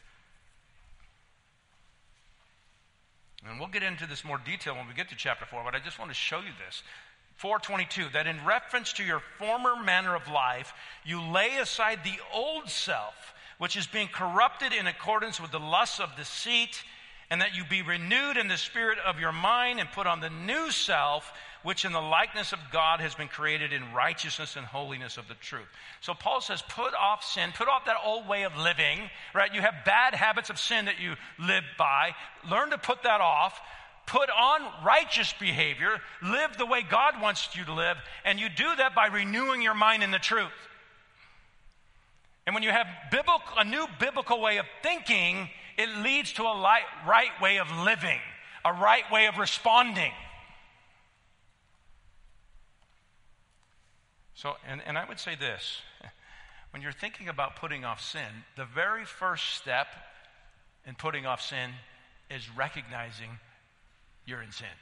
And we'll get into this more detail when we get to chapter 4, but I just want to show you this. 4:22, that in reference to your former manner of life, you lay aside the old self, which is being corrupted in accordance with the lusts of deceit, and that you be renewed in the spirit of your mind and put on the new self, which in the likeness of God has been created in righteousness and holiness of the truth. So Paul says, put off sin, put off that old way of living, right? You have bad habits of sin that you live by. Learn to put that off. Put on righteous behavior. Live the way God wants you to live. And you do that by renewing your mind in the truth. And when you have a new biblical way of thinking, it leads to a right way of living, a right way of responding. So, and I would say this, when you're thinking about putting off sin, the very first step in putting off sin is recognizing you're in sin.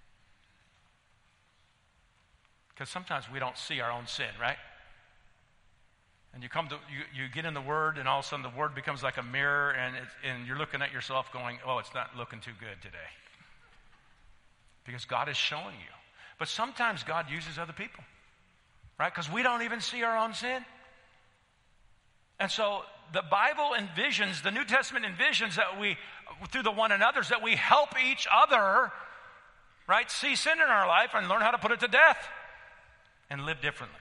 Because sometimes we don't see our own sin, right? And you get in the Word, and all of a sudden the Word becomes like a mirror, and you're looking at yourself going, oh, it's not looking too good today. Because God is showing you. But sometimes God uses other people, right? Because we don't even see our own sin. And so the Bible envisions, the New Testament envisions that we, through the one another's, that we help each other, right, see sin in our life and learn how to put it to death and live differently.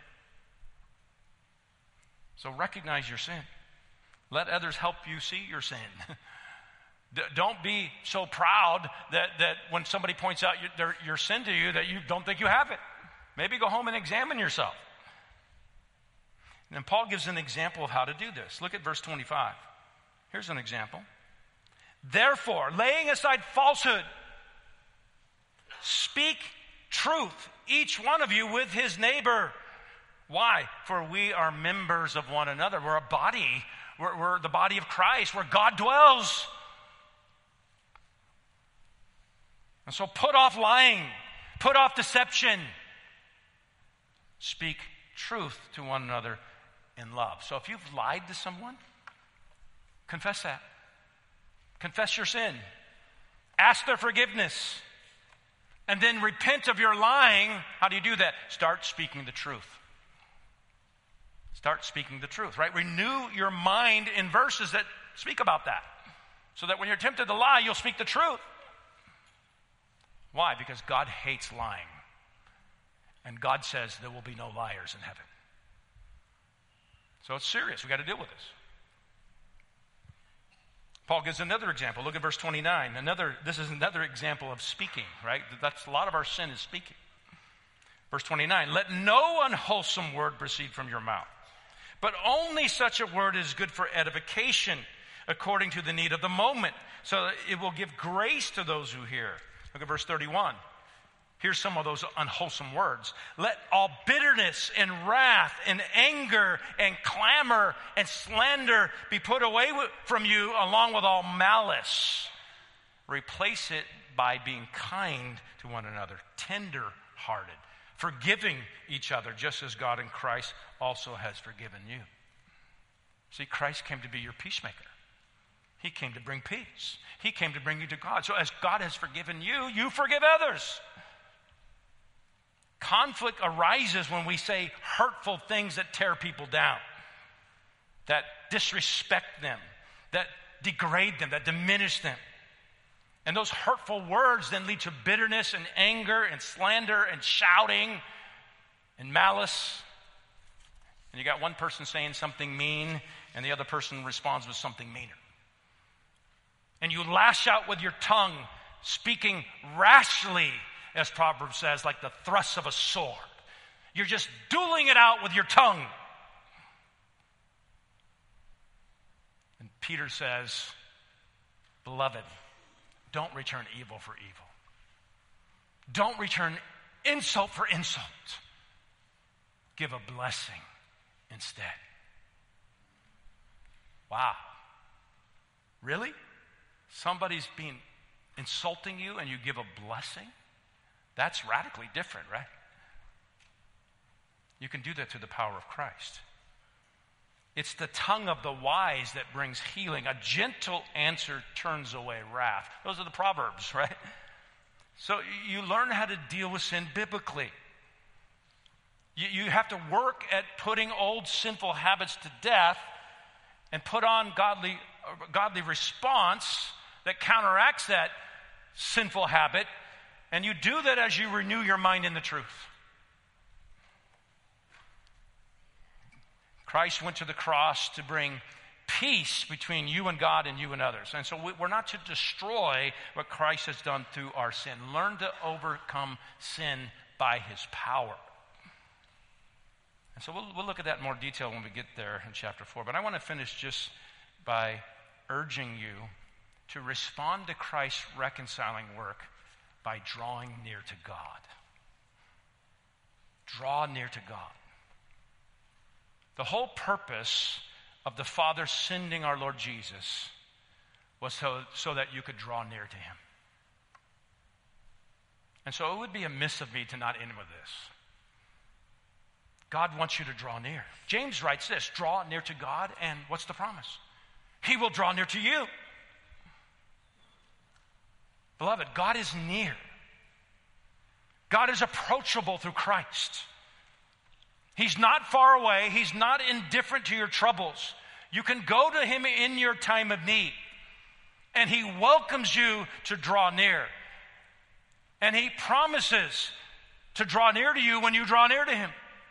So recognize your sin. Let others help you see your sin. Don't be so proud that when somebody points out your sin to you that you don't think you have it. Maybe go home and examine yourself. And then Paul gives an example of how to do this. Look at verse 25. Here's an example. Therefore, laying aside falsehood, speak truth, each one of you with his neighbor. Why? For we are members of one another. We're a body. We're the body of Christ, where God dwells. And so put off lying. Put off deception. Speak truth to one another in love. So if you've lied to someone, Confess that. Confess your sin. Ask their forgiveness. And then repent of your lying. How do you do that? Start speaking the truth. Start speaking the truth, right? Renew your mind in verses that speak about that. So that when you're tempted to lie, you'll speak the truth. Why? Because God hates lying. And God says there will be no liars in heaven. So it's serious. We've got to deal with this. Paul gives another example. Look at verse 29. This is another example of speaking, right? That's a lot of our sin is speaking. Verse 29, let no unwholesome word proceed from your mouth, but only such a word is good for edification according to the need of the moment, so that it will give grace to those who hear. Look at verse 31. Here's some of those unwholesome words. Let all bitterness and wrath and anger and clamor and slander be put away from you along with all malice. Replace it by being kind to one another, tender-hearted, forgiving each other, just as God in Christ also has forgiven you. See, Christ came to be your peacemaker. He came to bring peace. He came to bring you to God. So as God has forgiven you, you forgive others. Conflict arises when we say hurtful things that tear people down, that disrespect them, that degrade them, that diminish them. And those hurtful words then lead to bitterness and anger and slander and shouting and malice. And you got one person saying something mean and the other person responds with something meaner. And you lash out with your tongue, speaking rashly, as Proverbs says, like the thrust of a sword. You're just dueling it out with your tongue. And Peter says, beloved, don't return evil for evil. Don't return insult for insult. Give a blessing instead. Wow. Really? Somebody's been insulting you and you give a blessing? That's radically different, right? You can do that through the power of Christ. It's the tongue of the wise that brings healing. A gentle answer turns away wrath. Those are the Proverbs, right? So you learn how to deal with sin biblically. You have to work at putting old sinful habits to death and put on godly response that counteracts that sinful habit. And you do that as you renew your mind in the truth. Christ went to the cross to bring peace between you and God and you and others. And so we're not to destroy what Christ has done through our sin. Learn to overcome sin by his power. And so we'll look at that in more detail when we get there in chapter 4. But I want to finish just by urging you to respond to Christ's reconciling work by drawing near to God. Draw near to God. The whole purpose of the Father sending our Lord Jesus was so that you could draw near to him. And so it would be amiss of me to not end with this. God wants you to draw near. James writes this, draw near to God, and what's the promise? He will draw near to you. Beloved, God is near. God is approachable through Christ. He's not far away. He's not indifferent to your troubles. You can go to him in your time of need. And he welcomes you to draw near. And he promises to draw near to you when you draw near to him.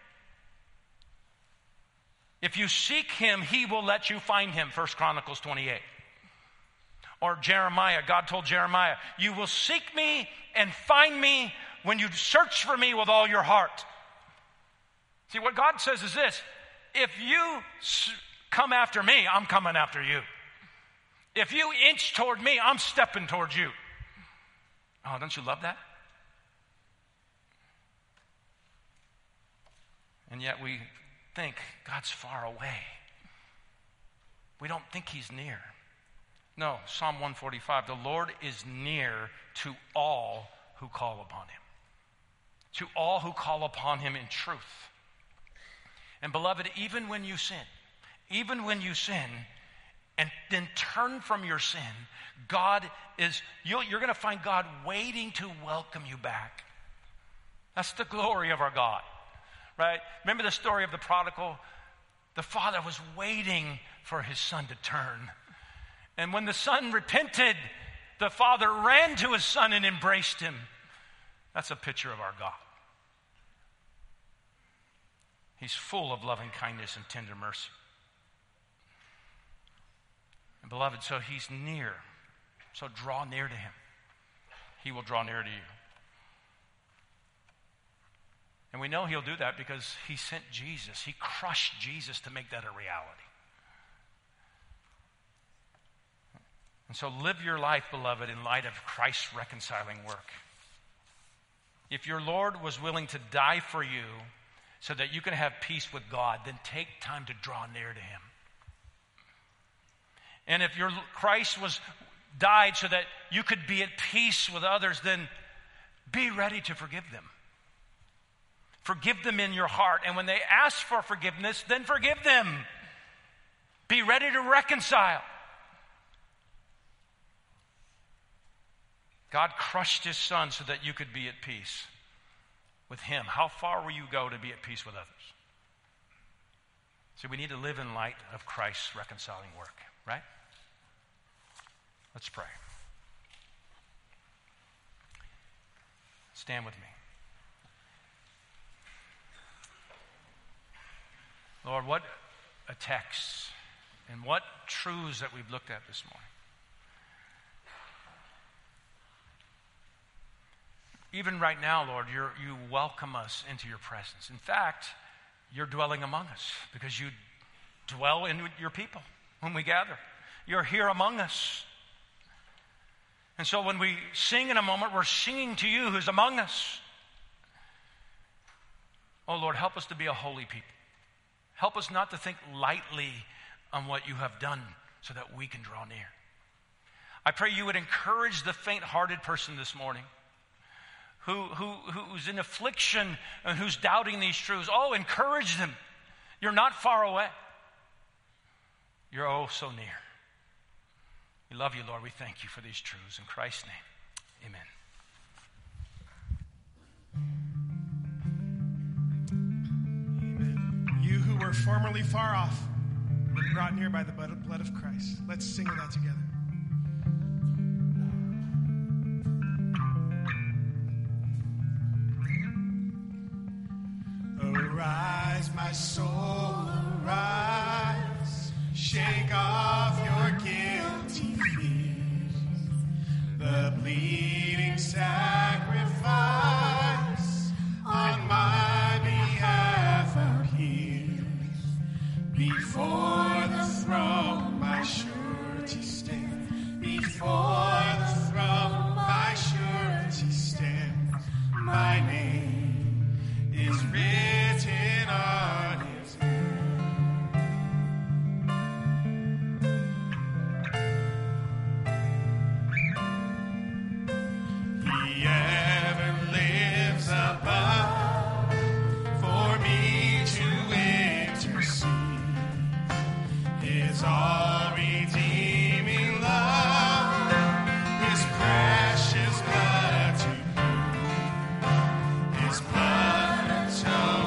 If you seek him, he will let you find him, 1 Chronicles 28. Or Jeremiah, God told Jeremiah, you will seek me and find me when you search for me with all your heart. See, what God says is this, if you come after me, I'm coming after you. If you inch toward me, I'm stepping towards you. Oh, don't you love that? And yet we think God's far away. We don't think he's near. No, Psalm 145, the Lord is near to all who call upon him. To all who call upon him in truth. And beloved, even when you sin, and then turn from your sin, you're going to find God waiting to welcome you back. That's the glory of our God, right? Remember the story of the prodigal? The father was waiting for his son to turn. And when the son repented, the father ran to his son and embraced him. That's a picture of our God. He's full of loving kindness and tender mercy. And beloved, so he's near. So draw near to him. He will draw near to you. And we know he'll do that because he sent Jesus. He crushed Jesus to make that a reality. And so live your life, beloved, in light of Christ's reconciling work. If your Lord was willing to die for you so that you can have peace with God, then take time to draw near to him. And if your Christ died so that you could be at peace with others, then be ready to forgive them. Forgive them in your heart. And when they ask for forgiveness, then forgive them. Be ready to reconcile. God crushed his son so that you could be at peace with him. How far will you go to be at peace with others? See, we need to live in light of Christ's reconciling work, right? Let's pray. Stand with me. Lord, what a text and what truths that we've looked at this morning. Even right now, Lord, you welcome us into your presence. In fact, you're dwelling among us because you dwell in your people when we gather. You're here among us. And so when we sing in a moment, we're singing to you who's among us. Oh, Lord, help us to be a holy people. Help us not to think lightly on what you have done so that we can draw near. I pray you would encourage the faint-hearted person this morning who's in affliction and who's doubting these truths. Oh, encourage them. You're not far away. You're oh so near. We love you, Lord. We thank you for these truths. In Christ's name, amen. You who were formerly far off, were brought near by the blood of Christ. Let's sing that together. Arise, my soul, arise. Shake off your guilty fears. The bleeding sacrifice on my behalf appears. Before the throne, my surety stands. Before the throne, my surety stands. My name is written on his hand. He ever lives above for me to intercede. His all-redeeming love, his precious blood to prove, his blood atones.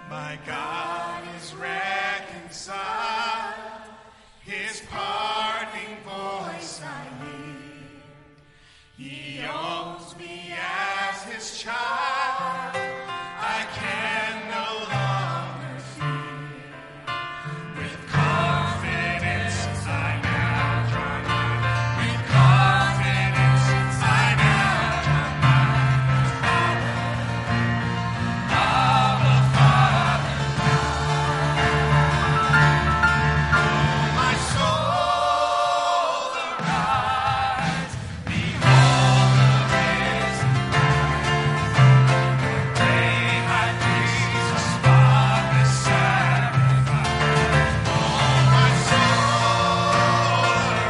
My God is reconciled. His pardoning voice I hear. He owns me as his child. I can no longer fear. With confidence I now draw nigh. With confidence I now draw nigh. Abba, Father. Oh, my soul, arise. Behold the risen Day high priest, a spotless sacrifice. Oh, my soul,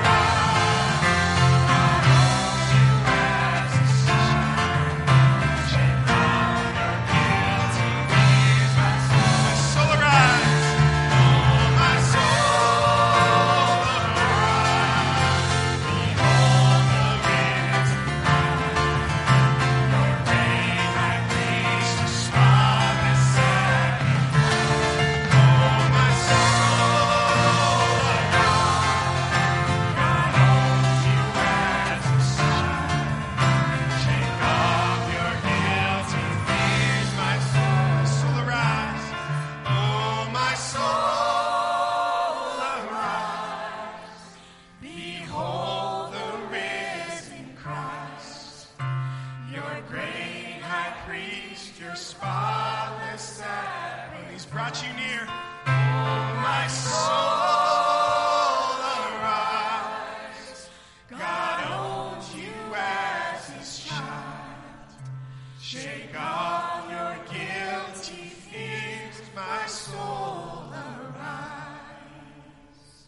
arise. You as a sunshine. Shake off your guilty fears, my soul. My soul, arise. Oh, my soul, arise. Behold the risen your day high priest, a spotless sacrifice. Oh, my soul, God owns you as a sunshine. Shake off your guilty fears, my soul, arise. Oh, my soul, arise. Behold the risen Christ, your great high priest, your spotless sacrifice. He's brought you near. Oh, my soul, arise. God owns you as his child. Shake off your guilty fears, my soul, arise.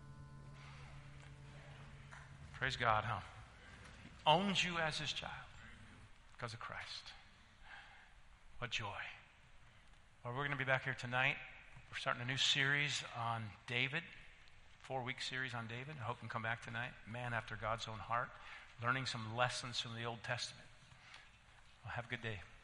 Praise God, huh? He owns you as his child because of Christ. What joy. Well, we're going to be back here tonight. We're starting a new series on David, 4-week series on David. I hope you can come back tonight. Man after God's own heart, learning some lessons from the Old Testament. Well, have a good day.